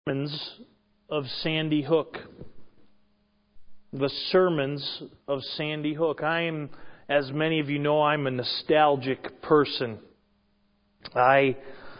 Sermons of Sandy Hook. The Sermons of Sandy Hook. I am, as many of you know, I'm a nostalgic person. I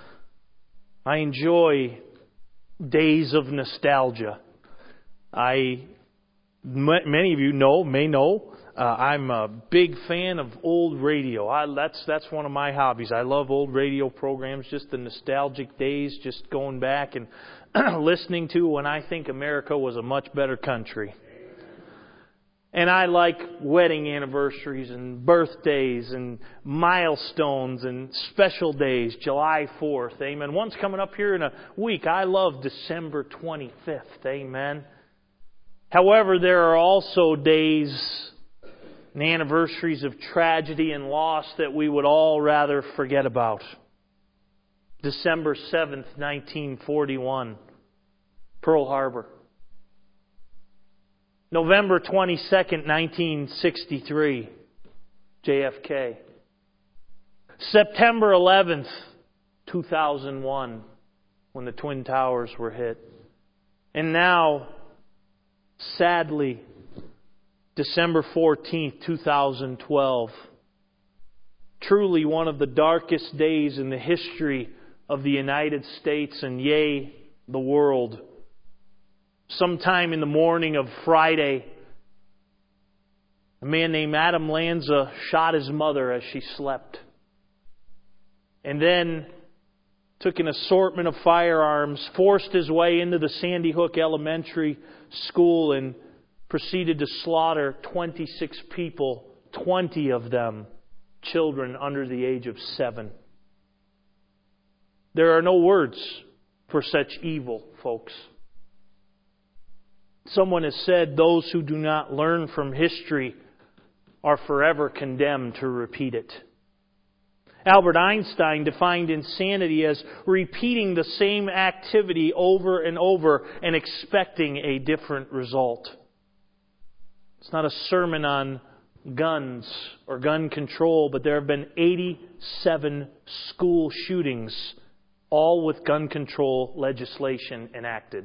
enjoy days of nostalgia. Many of you may know, I'm a big fan of old radio. That's one of my hobbies. I love old radio programs, just the nostalgic days, just going back and listening to when I think America was a much better country. And I like wedding anniversaries and birthdays and milestones and special days. July 4th, amen. One's coming up here in a week. I love December 25th, amen. However, there are also days and anniversaries of tragedy and loss that we would all rather forget about. December 7th, 1941, Pearl Harbor. November 22nd, 1963, JFK. September 11th, 2001, when the Twin Towers were hit. And now, sadly, December 14th, 2012. Truly one of the darkest days in the history of the United States and yea, the world. Sometime in the morning of Friday, a man named Adam Lanza shot his mother as she slept. And then took an assortment of firearms, forced his way into the Sandy Hook Elementary School and proceeded to slaughter 26 people, 20 of them children under the age of 7. There are no words for such evil, folks. Someone has said those who do not learn from history are forever condemned to repeat it. Albert Einstein defined insanity as repeating the same activity over and over and expecting a different result. It's not a sermon on guns or gun control, but there have been 87 school shootings, all with gun control legislation enacted.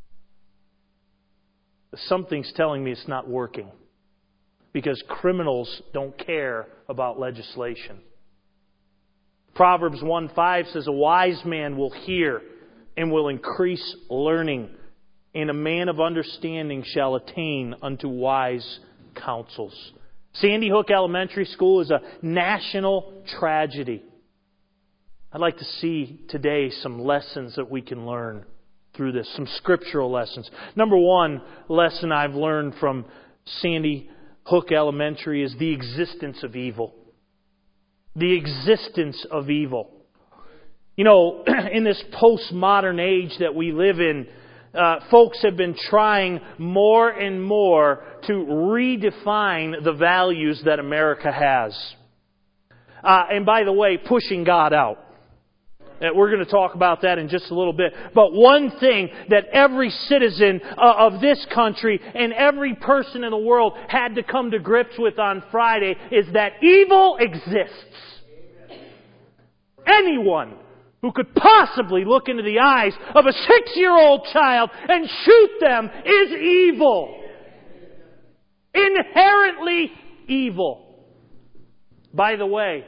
Something's telling me it's not working, because criminals don't care about legislation. Proverbs 1:5 says, "A wise man will hear and will increase learning, and a man of understanding shall attain unto wise counsels." Sandy Hook Elementary School is a national tragedy. I'd like to see today some lessons that we can learn through this, some scriptural lessons. Number one lesson I've learned from Sandy Hook Elementary is the existence of evil. The existence of evil. You know, in this postmodern age that we live in, folks have been trying more and more to redefine the values that America has. And by the way, pushing God out. We're going to talk about that in just a little bit. But one thing that every citizen of this country and every person in the world had to come to grips with on Friday is that evil exists. Anyone who could possibly look into the eyes of a 6-year-old child and shoot them is evil. Inherently evil. By the way,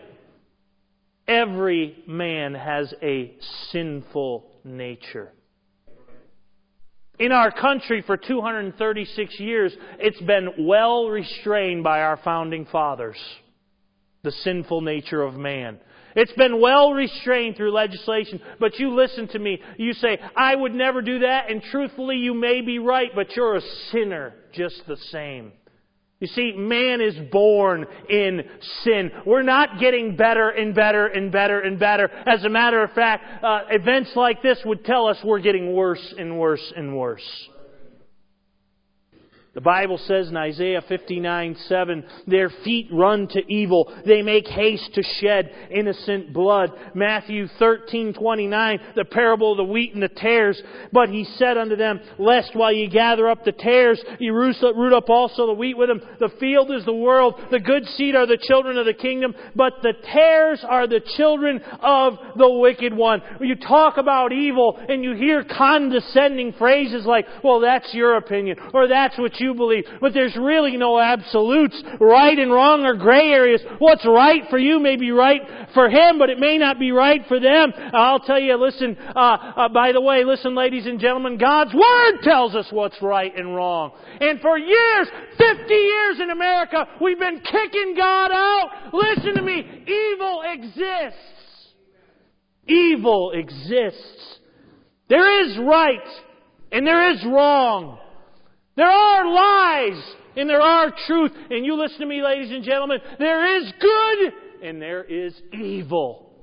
every man has a sinful nature. In our country for 236 years, it's been well restrained by our founding fathers. The sinful nature of man. It's been well restrained through legislation. But you listen to me. You say, I would never do that. And truthfully, you may be right, but you're a sinner just the same. You see, man is born in sin. We're not getting better and better and better and better. As a matter of fact, events like this would tell us we're getting worse and worse and worse. The Bible says in Isaiah 59:7, their feet run to evil. They make haste to shed innocent blood. Matthew 13:29, the parable of the wheat and the tares. But he said unto them, lest while ye gather up the tares, ye root up also the wheat with them. The field is the world. The good seed are the children of the kingdom. But the tares are the children of the wicked one. You talk about evil and you hear condescending phrases like, well, that's your opinion, or that's what you believe. But there's really no absolutes. Right and wrong are gray areas. What's right for you may be right for him, but it may not be right for them. I'll tell you, listen, by the way, listen, ladies and gentlemen, God's Word tells us what's right and wrong. And for years, 50 years in America, we've been kicking God out. Listen to me. Evil exists. Evil exists. There is right and there is wrong. There are lies and there are truth. And you listen to me, ladies and gentlemen, there is good and there is evil.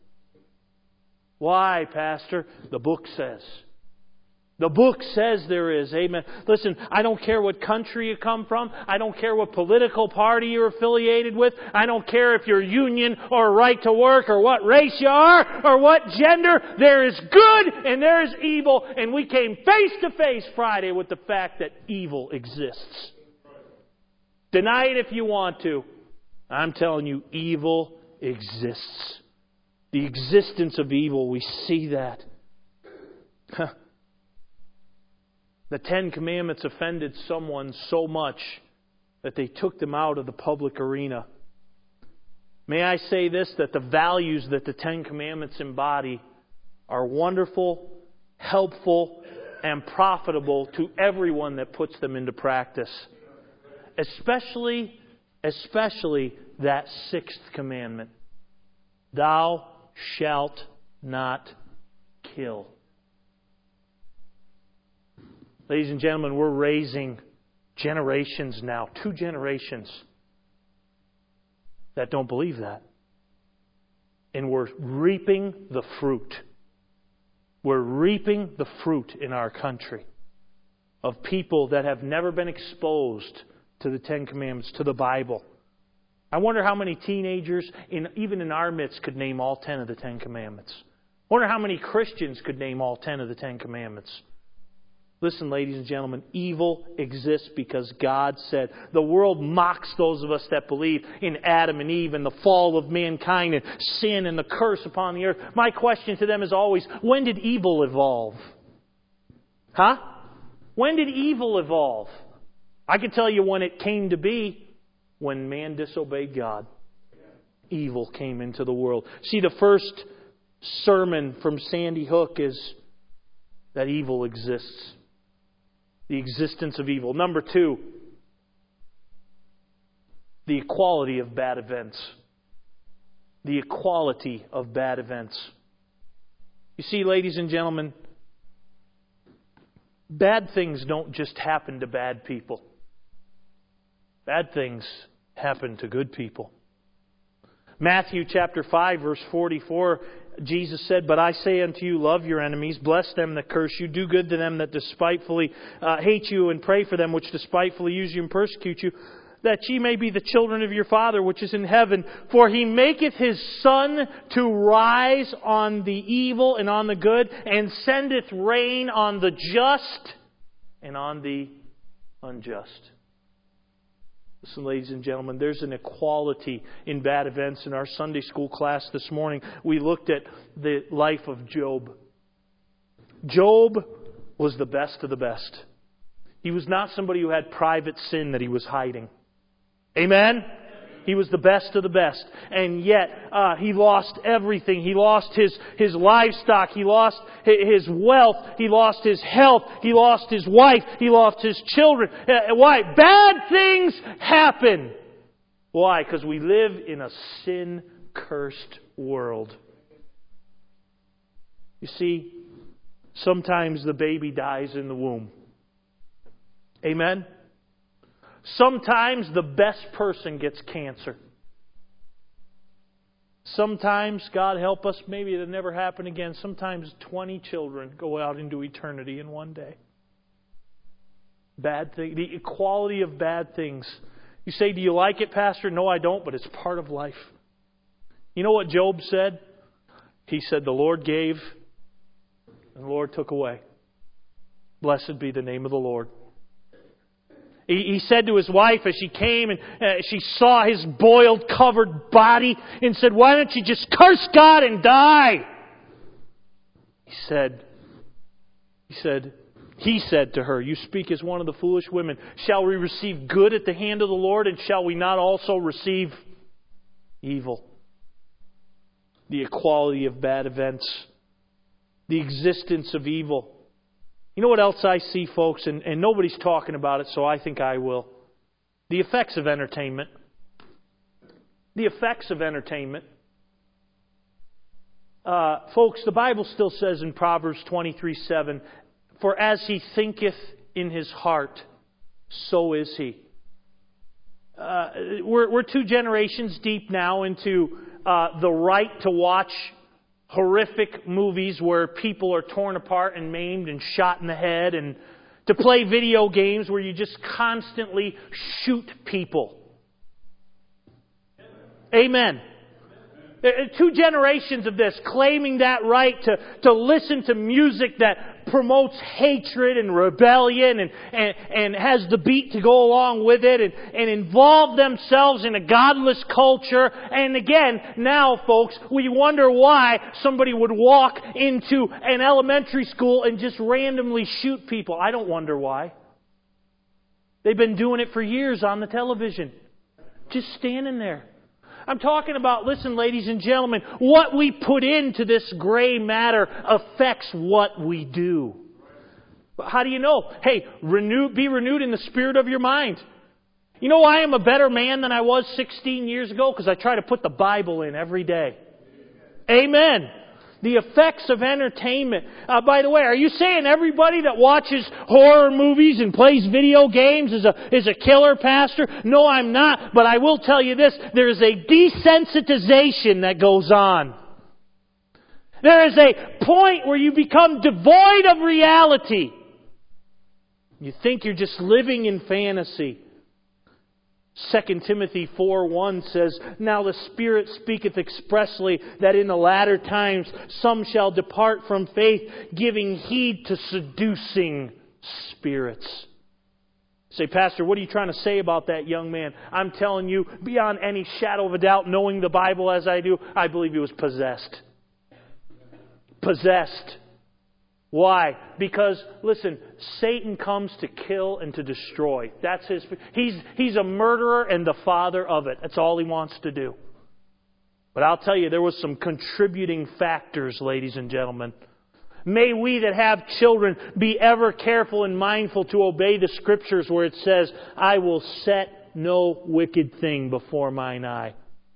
Why, Pastor? The book says. The book says there is. Amen. Listen, I don't care what country you come from. I don't care what political party you're affiliated with. I don't care if you're union or right to work or what race you are or what gender. There is good and there is evil. And we came face to face Friday with the fact that evil exists. Deny it if you want to. I'm telling you, evil exists. The existence of evil, we see that. The Ten Commandments offended someone so much that they took them out of the public arena. May I say this, that the values that the Ten Commandments embody are wonderful, helpful, and profitable to everyone that puts them into practice. Especially that sixth commandment. Thou shalt not kill. Ladies and gentlemen, we're raising generations now, 2 generations, that don't believe that. And we're reaping the fruit. We're reaping the fruit in our country of people that have never been exposed to the Ten Commandments, to the Bible. I wonder how many teenagers, even in our midst, could name all 10 of the Ten Commandments. I wonder how many Christians could name all 10 of the Ten Commandments. Listen, ladies and gentlemen, evil exists because God said. The world mocks those of us that believe in Adam and Eve and the fall of mankind and sin and the curse upon the earth. My question to them is always, when did evil evolve? Huh? When did evil evolve? I can tell you when it came to be, when man disobeyed God. Evil came into the world. See, the first sermon from Sandy Hook is that evil exists. The existence of evil. Number 2, the equality of bad events. The equality of bad events. You see, ladies and gentlemen, bad things don't just happen to bad people. Bad things happen to good people. Matthew chapter 5, verse 44, Jesus said, but I say unto you, love your enemies, bless them that curse you, do good to them that despitefully hate you, and pray for them which despitefully use you and persecute you, that ye may be the children of your Father which is in heaven. For He maketh His sun to rise on the evil and on the good, and sendeth rain on the just and on the unjust. Listen, ladies and gentlemen, there's an equality in bad events. In our Sunday school class this morning, we looked at the life of Job. Job was the best of the best. He was not somebody who had private sin that he was hiding. Amen? He was the best of the best. And yet, he lost everything. He lost his livestock. He lost his wealth. He lost his health. He lost his wife. He lost his children. Why? Bad things happen. Why? Because we live in a sin-cursed world. You see, sometimes the baby dies in the womb. Amen? Sometimes the best person gets cancer. Sometimes, God help us, maybe it'll never happen again. Sometimes 20 children go out into eternity in one day. bad things, the equality of bad things. You say, do you like it, Pastor? No, I don't, but it's part of life. You know what Job said? He said, the Lord gave and the Lord took away. Blessed be the name of the Lord. He said to his wife as she came and she saw his boiled, covered body and said, why don't you just curse God and die? He said to her, you speak as one of the foolish women. Shall we receive good at the hand of the Lord, and shall we not also receive evil? The equality of bad events. The existence of evil. You know what else I see, folks? And nobody's talking about it, so I think I will. The effects of entertainment. The effects of entertainment. Folks, the Bible still says in Proverbs 23:7, for as he thinketh in his heart, so is he. We're 2 generations deep now into the right to watch horrific movies where people are torn apart and maimed and shot in the head, and to play video games where you just constantly shoot people. Amen. 2 generations of this, claiming that right to listen to music that promotes hatred and rebellion and has the beat to go along with it and involve themselves in a godless culture. And again, now folks, we wonder why somebody would walk into an elementary school and just randomly shoot people. I don't wonder why. They've been doing it for years on the television. Just standing there. I'm talking about, listen, ladies and gentlemen, what we put into this gray matter affects what we do. But how do you know? Hey, be renewed in the spirit of your mind. You know why I'm a better man than I was 16 years ago? Because I try to put the Bible in every day. Amen. The effects of entertainment. By the way, are you saying everybody that watches horror movies and plays video games is a killer, Pastor? No, I'm not. But I will tell you this. There is a desensitization that goes on. There is a point where you become devoid of reality. You think you're just living in fantasy. 2 Timothy 4:1 says, now the Spirit speaketh expressly that in the latter times some shall depart from faith, giving heed to seducing spirits. Say, Pastor, what are you trying to say about that young man? I'm telling you, beyond any shadow of a doubt, knowing the Bible as I do, I believe he was possessed. Possessed. Why? Because, listen, Satan comes to kill and to destroy. That's his. He's a murderer and the father of it. That's all he wants to do. But I'll tell you, there was some contributing factors, ladies and gentlemen. May we that have children be ever careful and mindful to obey the Scriptures where it says, I will set no wicked thing before mine eye.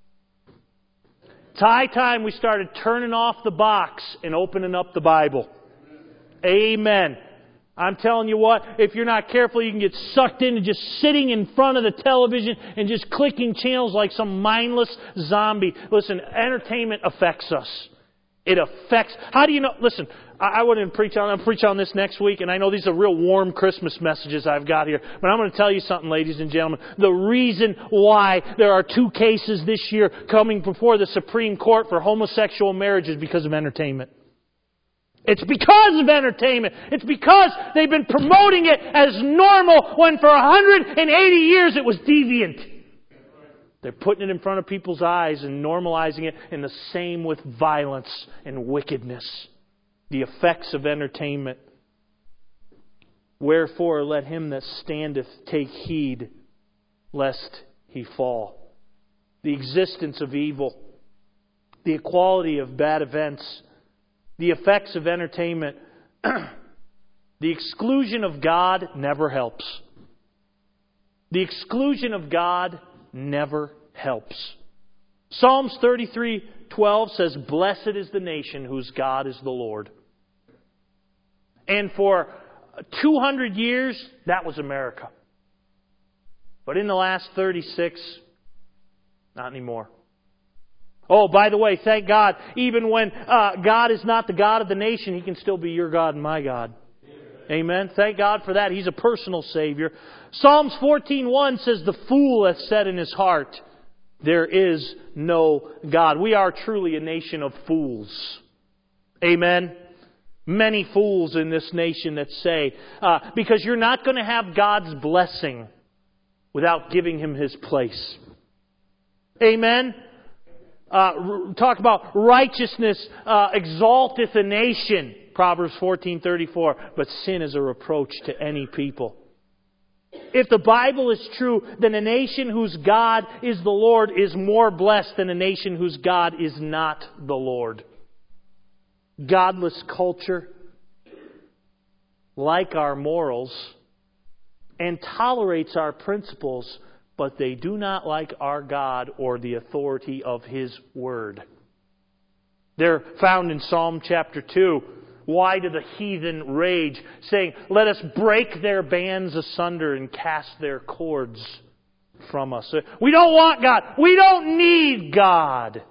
It's high time we started turning off the box and opening up the Bible. Amen. I'm telling you what, if you're not careful, you can get sucked into just sitting in front of the television and just clicking channels like some mindless zombie. Listen, entertainment affects us. It affects... How do you know... Listen, I wouldn't preach on... I'll preach on this next week, and I know these are real warm Christmas messages I've got here. But I'm going to tell you something, ladies and gentlemen. The reason why there are 2 cases this year coming before the Supreme Court for homosexual marriage is because of entertainment. It's because of entertainment. It's because they've been promoting it as normal when for 180 years it was deviant. They're putting it in front of people's eyes and normalizing it, and the same with violence and wickedness. The effects of entertainment. Wherefore let him that standeth take heed lest he fall. The existence of evil. The equality of bad events. The effects of entertainment. The exclusion of God never helps. The exclusion of God never helps. Psalms 33:12 says, blessed is the nation whose God is the Lord. And for 200 years, that was America. But in the last 36, not anymore. Oh, by the way, thank God, even when God is not the God of the nation, He can still be your God and my God. Amen. Thank God for that. He's a personal Savior. Psalms 14:1 says, "The fool hath said in his heart, there is no God." We are truly a nation of fools. Amen. Many fools in this nation that say, because you're not going to have God's blessing without giving Him His place. Amen. Talk about righteousness exalteth a nation. Proverbs 14:34. But sin is a reproach to any people. If the Bible is true, then a nation whose God is the Lord is more blessed than a nation whose God is not the Lord. Godless culture, like our morals, and tolerates our principles, but they do not like our God or the authority of His Word. They're found in Psalm chapter 2. Why do the heathen rage, saying, "Let us break their bands asunder and cast their cords from us"? We don't want God. We don't need God.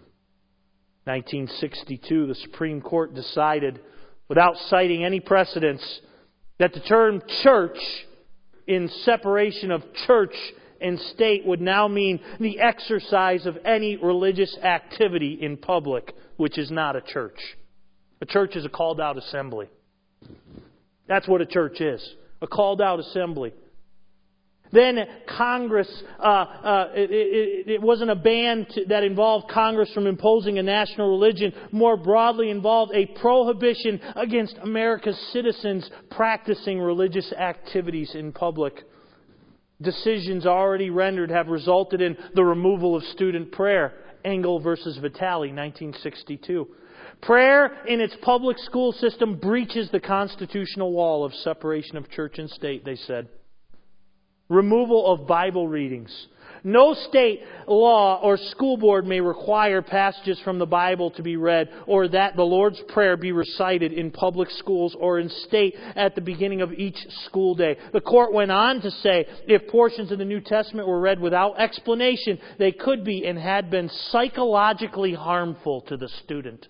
1962, the Supreme Court decided, without citing any precedents, that the term church in separation of church and state would now mean the exercise of any religious activity in public, which is not a church. A church is a called out assembly. That's what a church is. A called out assembly. Then Congress, it wasn't a ban that involved Congress from imposing a national religion. More broadly involved a prohibition against America's citizens practicing religious activities in public. Decisions already rendered have resulted in the removal of student prayer. Engel versus Vitale, 1962. Prayer in its public school system breaches the constitutional wall of separation of church and state, they said. Removal of Bible readings. No state law or school board may require passages from the Bible to be read or that the Lord's Prayer be recited in public schools or in state at the beginning of each school day. The court went on to say if portions of the New Testament were read without explanation, they could be and had been psychologically harmful to the student.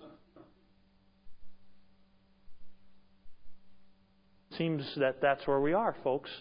Seems that that's where we are, folks.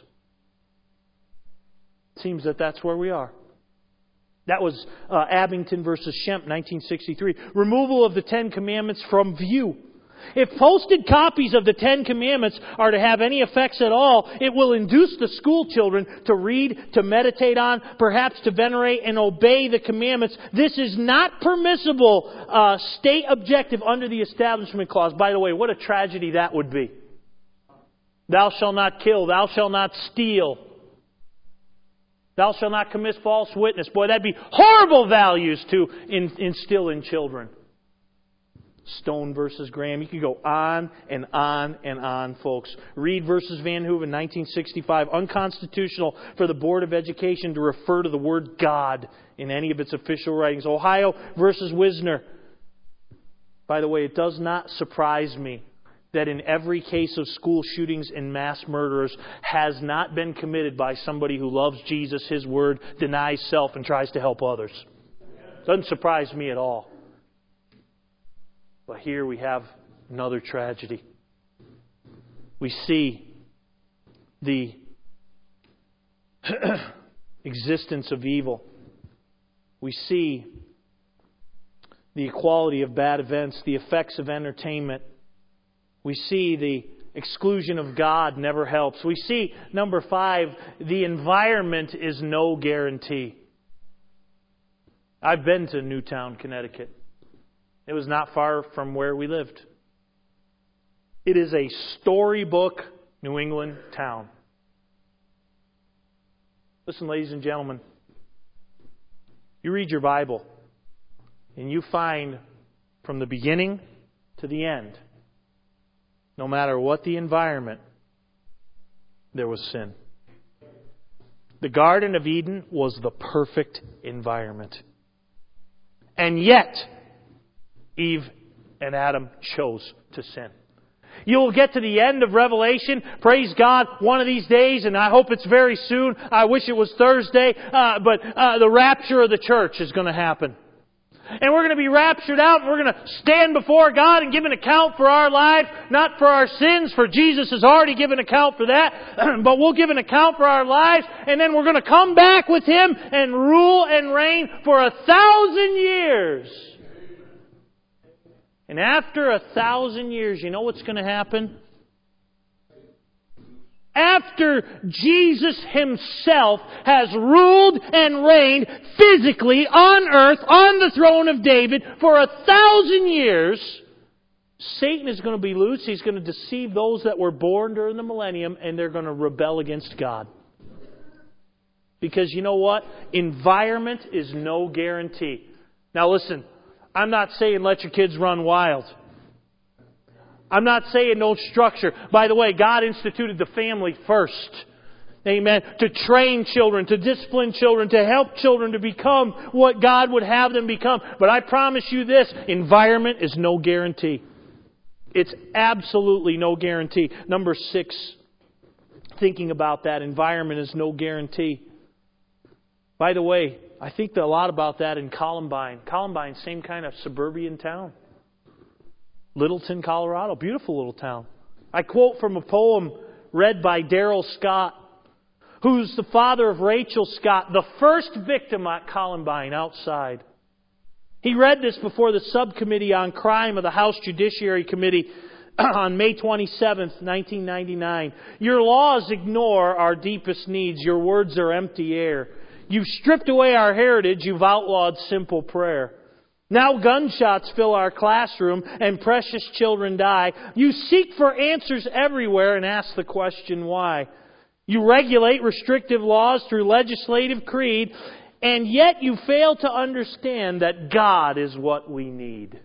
Seems that that's where we are. That was Abington versus Shemp, 1963. Removal of the Ten Commandments from view. If posted copies of the Ten Commandments are to have any effects at all, it will induce the school children to read, to meditate on, perhaps to venerate and obey the commandments. This is not permissible state objective under the Establishment Clause. By the way, what a tragedy that would be. Thou shalt not kill. Thou shalt not steal. Thou shalt not commit false witness. Boy, that'd be horrible values to instill in children. Stone versus Graham. You can go on and on and on, folks. Reed versus Van Hooven, 1965. Unconstitutional for the Board of Education to refer to the word God in any of its official writings. Ohio versus Wisner. By the way, it does not surprise me that in every case of school shootings and mass murders has not been committed by somebody who loves Jesus, His Word, denies self, and tries to help others. Doesn't surprise me at all. But here we have another tragedy. We see the existence of evil. We see the equality of bad events, the effects of entertainment. We see the exclusion of God never helps. We see, number 5, the environment is no guarantee. I've been to Newtown, Connecticut. It was not far from where we lived. It is a storybook New England town. Listen, ladies and gentlemen, you read your Bible and you find from the beginning to the end, no matter what the environment, there was sin. The Garden of Eden was the perfect environment. And yet, Eve and Adam chose to sin. You will get to the end of Revelation, praise God, one of these days, and I hope it's very soon. I wish it was Thursday, but the rapture of the church is going to happen. And we're going to be raptured out, and we're going to stand before God and give an account for our lives, not for our sins, for Jesus has already given account for that, but we'll give an account for our lives, and then we're going to come back with Him and rule and reign for 1,000 years. And after 1,000 years, you know what's going to happen? After Jesus Himself has ruled and reigned physically on earth, on the throne of David, for 1,000 years, Satan is going to be loose. He's going to deceive those that were born during the millennium, and they're going to rebel against God. Because you know what? Environment is no guarantee. Now listen, I'm not saying let your kids run wild. I'm not saying no structure. By the way, God instituted the family first. Amen. To train children, to discipline children, to help children to become what God would have them become. But I promise you this, environment is no guarantee. It's absolutely no guarantee. Number 6, thinking about that, environment is no guarantee. By the way, I think a lot about that in Columbine. Columbine, same kind of suburban town. Littleton, Colorado. Beautiful little town. I quote from a poem read by Darrell Scott, who's the father of Rachel Scott, the first victim at Columbine outside. He read this before the subcommittee on crime of the House Judiciary Committee on May 27th, 1999. Your laws ignore our deepest needs. Your words are empty air. You've stripped away our heritage. You've outlawed simple prayer. Now gunshots fill our classroom and precious children die. You seek for answers everywhere and ask the question why. You regulate restrictive laws through legislative creed, and yet you fail to understand that God is what we need.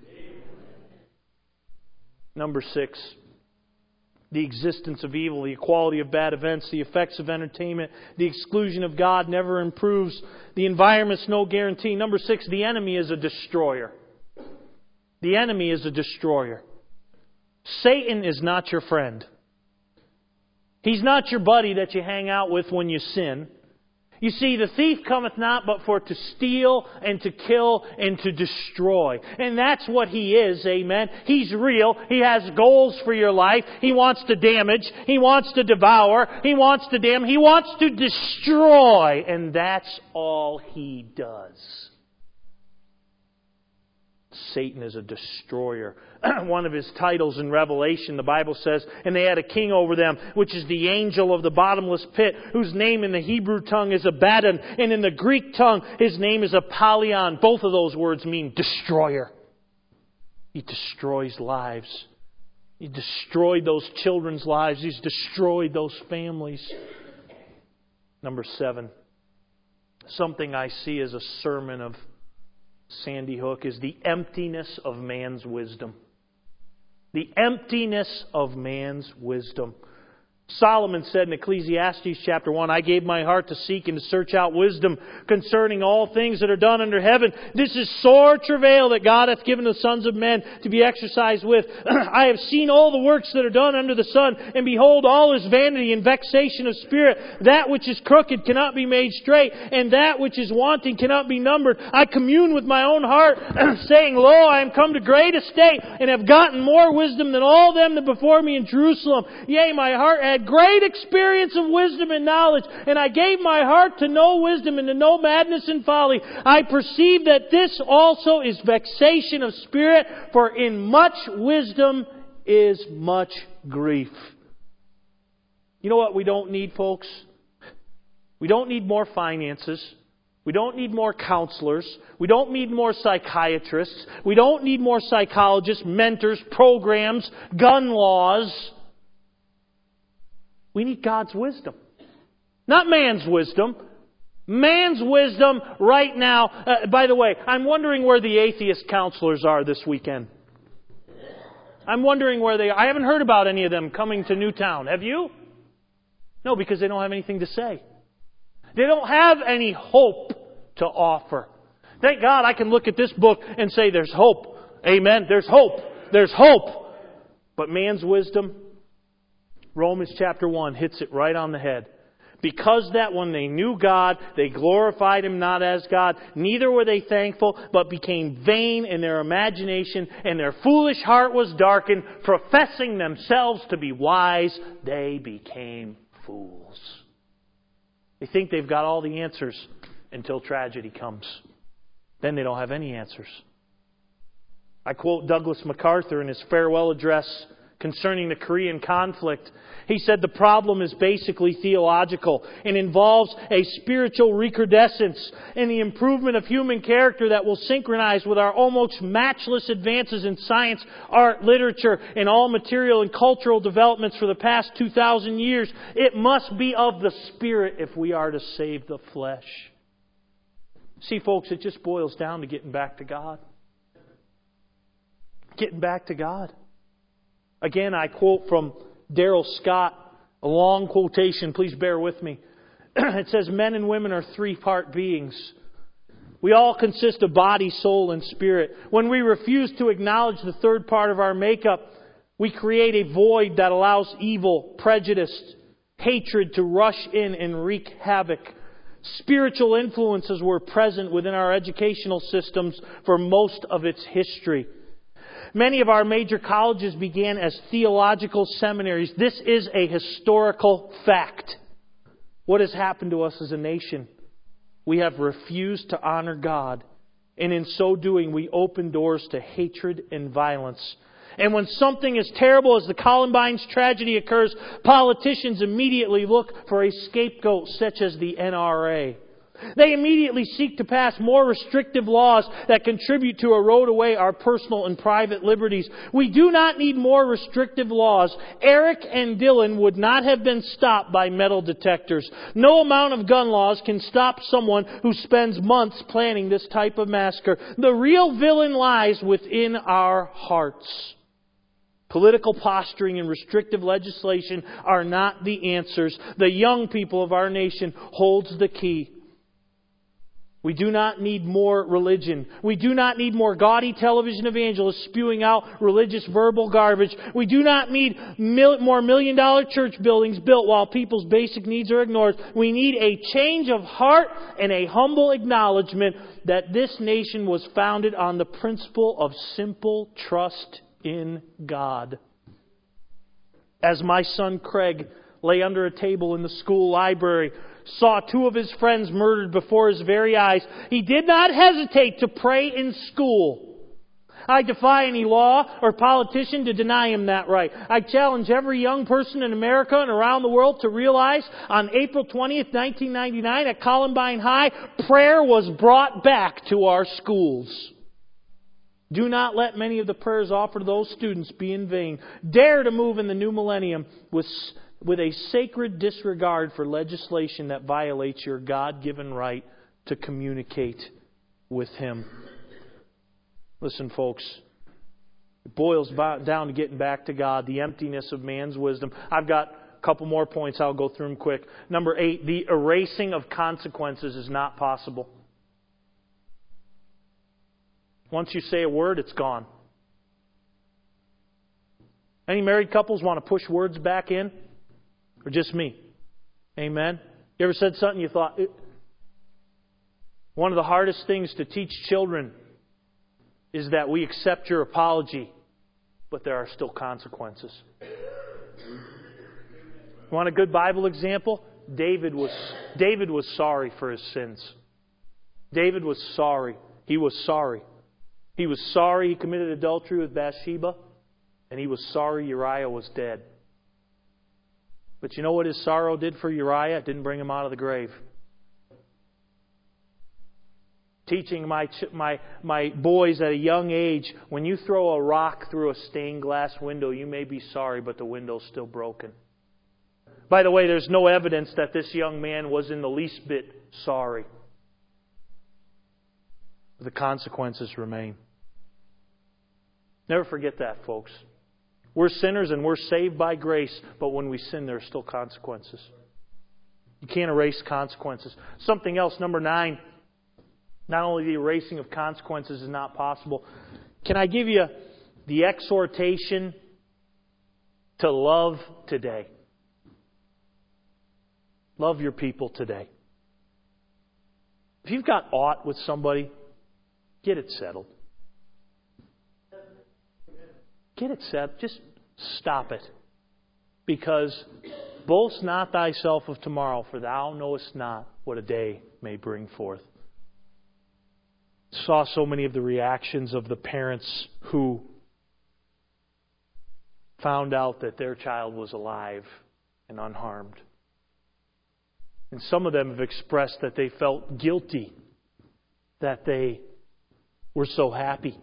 Number 6, the existence of evil, the equality of bad events, the effects of entertainment, the exclusion of God never improves. The environment's no guarantee. Number 6, the enemy is a destroyer. The enemy is a destroyer. Satan is not your friend. He's not your buddy that you hang out with when you sin. You see, the thief cometh not but for to steal and to kill and to destroy. And that's what he is, amen. He's real. He has goals for your life. He wants to damage. He wants to devour. He wants to damn. He wants to destroy. And that's all he does. Satan is a destroyer. One of his titles in Revelation, the Bible says, and they had a king over them, which is the angel of the bottomless pit, whose name in the Hebrew tongue is Abaddon, and in the Greek tongue, his name is Apollyon. Both of those words mean destroyer. He destroys lives. He destroyed those children's lives. He's destroyed those families. Number 7, something I see as a sermon of Sandy Hook is the emptiness of man's wisdom. The emptiness of man's wisdom. Solomon said in Ecclesiastes chapter 1, I gave my heart to seek and to search out wisdom concerning all things that are done under heaven. This is sore travail that God hath given the sons of men to be exercised with. I have seen all the works that are done under the sun, and behold, all is vanity and vexation of spirit. That which is crooked cannot be made straight, and that which is wanting cannot be numbered. I commune with my own heart, saying, Lo, I am come to great estate, and have gotten more wisdom than all them that before me in Jerusalem. Yea, my heart had great experience of wisdom and knowledge, and I gave my heart to know wisdom and to know madness and folly. I perceive that this also is vexation of spirit, for in much wisdom is much grief. You know what we don't need, folks? We don't need more finances. We don't need more counselors. We don't need more psychiatrists. We don't need more psychologists, mentors, programs, gun laws. We need God's wisdom. Not man's wisdom. Man's wisdom right now. By the way, I'm wondering where the atheist counselors are this weekend. I'm wondering where they are. I haven't heard about any of them coming to Newtown. Have you? No, because they don't have anything to say. They don't have any hope to offer. Thank God I can look at this book and say there's hope. Amen. There's hope. There's hope. But man's wisdom, Romans chapter 1 hits it right on the head. Because that when they knew God, they glorified Him not as God. Neither were they thankful, but became vain in their imagination, and their foolish heart was darkened. Professing themselves to be wise, they became fools. They think they've got all the answers until tragedy comes. Then they don't have any answers. I quote Douglas MacArthur in his farewell address concerning the Korean conflict. He said the problem is basically theological and involves a spiritual recrudescence in the improvement of human character that will synchronize with our almost matchless advances in science, art, literature, and all material and cultural developments for the past 2,000 years. It must be of the Spirit if we are to save the flesh. See, folks, it just boils down to getting back to God. Getting back to God. Again, I quote from Darrell Scott, a long quotation. Please bear with me. It says, men and women are three-part beings. We all consist of body, soul, and spirit. When we refuse to acknowledge the third part of our makeup, we create a void that allows evil, prejudice, hatred to rush in and wreak havoc. Spiritual influences were present within our educational systems for most of its history. Many of our major colleges began as theological seminaries. This is a historical fact. What has happened to us as a nation? We have refused to honor God, and in so doing, we open doors to hatred and violence. And when something as terrible as the Columbine's tragedy occurs, politicians immediately look for a scapegoat such as the NRA. They immediately seek to pass more restrictive laws that contribute to erode away our personal and private liberties. We do not need more restrictive laws. Eric and Dylan would not have been stopped by metal detectors. No amount of gun laws can stop someone who spends months planning this type of massacre. The real villain lies within our hearts. Political posturing and restrictive legislation are not the answers. The young people of our nation holds the key. We do not need more religion. We do not need more gaudy television evangelists spewing out religious verbal garbage. We do not need more million-dollar church buildings built while people's basic needs are ignored. We need a change of heart and a humble acknowledgement that this nation was founded on the principle of simple trust in God. As my son Craig lay under a table in the school library, saw two of his friends murdered before his very eyes, he did not hesitate to pray in school. I defy any law or politician to deny him that right. I challenge every young person in America and around the world to realize on April 20th, 1999 at Columbine High, prayer was brought back to our schools. Do not let many of the prayers offered to those students be in vain. Dare to move in the new millennium with a sacred disregard for legislation that violates your God-given right to communicate with Him. Listen, folks, it boils down to getting back to God, the emptiness of man's wisdom. I've got a couple more points. I'll go through them quick. Number 8, the erasing of consequences is not possible. Once you say a word, it's gone. Any married couples want to push words back in? Or just me? Amen? You ever said something you thought... One of the hardest things to teach children is that we accept your apology, but there are still consequences. Want a good Bible example? David was sorry for his sins. David was sorry. He was sorry. He was sorry he committed adultery with Bathsheba, and he was sorry Uriah was dead. But you know what his sorrow did for Uriah? It didn't bring him out of the grave. Teaching my boys at a young age, when you throw a rock through a stained glass window, you may be sorry, but the window's still broken. By the way, there's no evidence that this young man was in the least bit sorry. The consequences remain. Never forget that, folks. We're sinners and we're saved by grace, but when we sin, there are still consequences. You can't erase consequences. Something else, number 9. Not only the erasing of consequences is not possible. Can I give you the exhortation to love today? Love your people today. If you've got aught with somebody, get it settled. Get it settled. Just stop it. Because boast not thyself of tomorrow, for thou knowest not what a day may bring forth. Saw so many of the reactions of the parents who found out that their child was alive and unharmed. And some of them have expressed that they felt guilty that they were so happy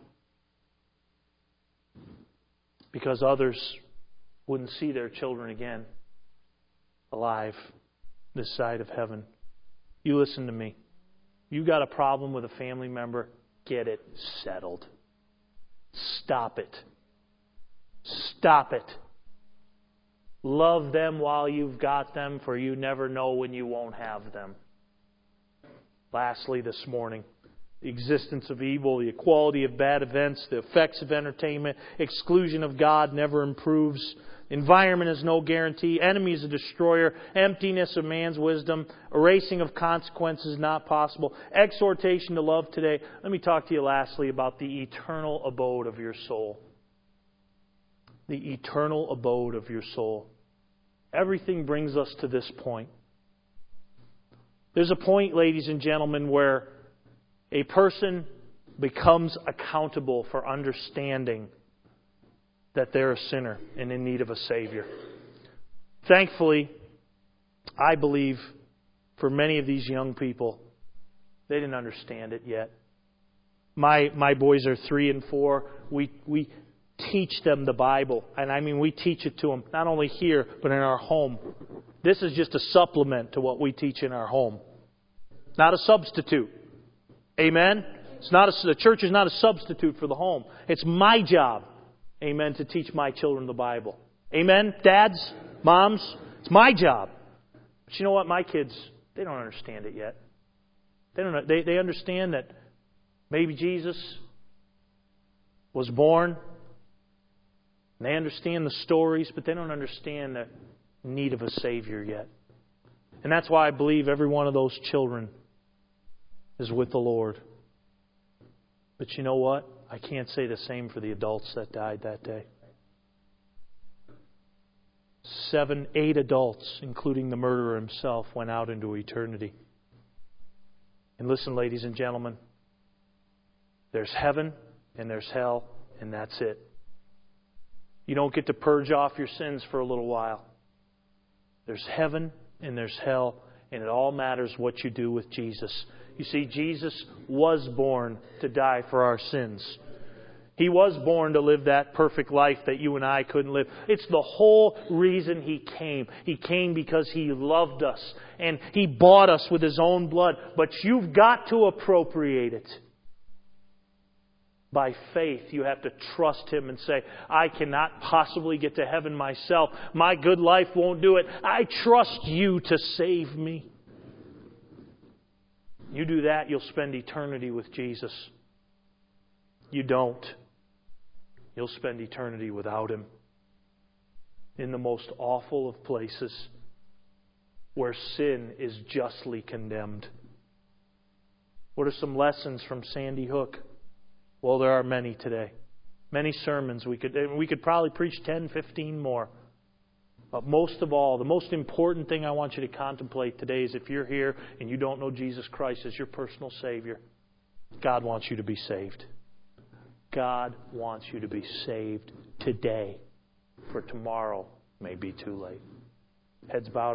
because others wouldn't see their children again alive this side of heaven. You listen to me. You got a problem with a family member, get it settled. Stop it. Stop it. Love them while you've got them, for you never know when you won't have them. Lastly, this morning, the existence of evil, the equality of bad events, the effects of entertainment, exclusion of God never improves. Environment is no guarantee. Enemy is a destroyer. Emptiness of man's wisdom. Erasing of consequences not possible. Exhortation to love today. Let me talk to you lastly about the eternal abode of your soul. The eternal abode of your soul. Everything brings us to this point. There's a point, ladies and gentlemen, where a person becomes accountable for understanding that they're a sinner and in need of a Savior. Thankfully, I believe for many of these young people, they didn't understand it yet. My boys are 3 and 4. We teach them the Bible. And I mean, we teach it to them, not only here, but in our home. This is just a supplement to what we teach in our home. Not a substitute. Amen? The church is not a substitute for the home. It's my job, amen, to teach my children the Bible. Amen? Dads, moms, it's my job. But you know what? My kids, they don't understand it yet. They understand that maybe Jesus was born. And they understand the stories, but they don't understand the need of a Savior yet. And that's why I believe every one of those children is with the Lord. But you know what? I can't say the same for the adults that died that day. 7, 8 adults, including the murderer himself, went out into eternity. And listen, ladies and gentlemen, there's heaven and there's hell, and that's it. You don't get to purge off your sins for a little while. There's heaven and there's hell, and it all matters what you do with Jesus. You see, Jesus was born to die for our sins. He was born to live that perfect life that you and I couldn't live. It's the whole reason He came. He came because He loved us, and He bought us with His own blood. But you've got to appropriate it. By faith, you have to trust Him and say, I cannot possibly get to heaven myself. My good life won't do it. I trust You to save me. You do that, you'll spend eternity with Jesus. You don't. You'll spend eternity without Him. In the most awful of places, where sin is justly condemned. What are some lessons from Sandy Hook? Well, there are many today. Many sermons. We could probably preach 10, 15 more. But most of all, the most important thing I want you to contemplate today is if you're here and you don't know Jesus Christ as your personal Savior, God wants you to be saved. God wants you to be saved today, for tomorrow may be too late. Heads bowed.